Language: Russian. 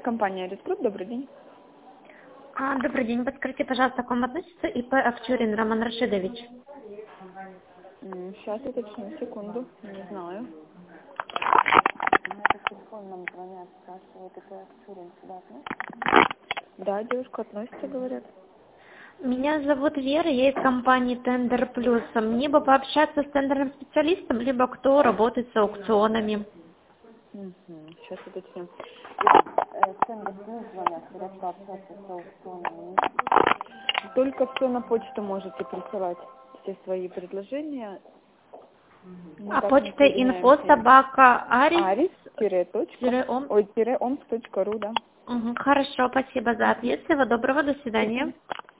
Компания «Реструт», добрый день. Добрый день. Подскажите, пожалуйста, к вам относится ИП Овчурин Роман Рашидович? Сейчас, уточню, секунду, не знаю. Телефон нам звонят, спрашивают, это Овчурин сюда относится? Да, девушка относится, говорят. Меня зовут Вера, я из компании Тендер Плюс. Мне бы пообщаться с тендерным специалистом, либо кто работает с аукционами. Сейчас уточню. Тендер Плюс звонят, хотят пообщаться с аукционами. Только все на почту можете присылать, все свои предложения. Никак не Почта соединяемся. info@aris-om. Aris-omsk.ru, да. Хорошо, спасибо за ответ. Всего доброго, до свидания.